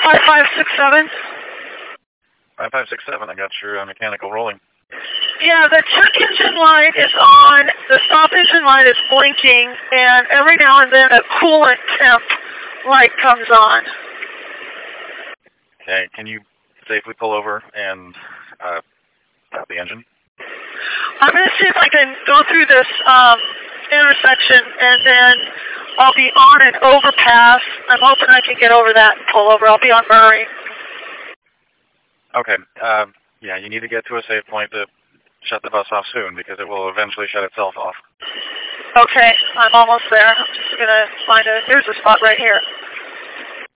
5567. 5567, I got your mechanical rolling. Yeah, the check engine light is on, the stop engine light is blinking, and every now and then a coolant temp light comes on. Okay, can you safely pull over and stop the engine? I'm going to see if I can go through this intersection, and then I'll be on an overpass. I'm hoping I can get over that and pull over. I'll be on Murray. Okay, yeah, you need to get to a safe point to shut the bus off soon, because it will eventually shut itself off. Okay, I'm almost there. I'm just going to find here's a spot right here.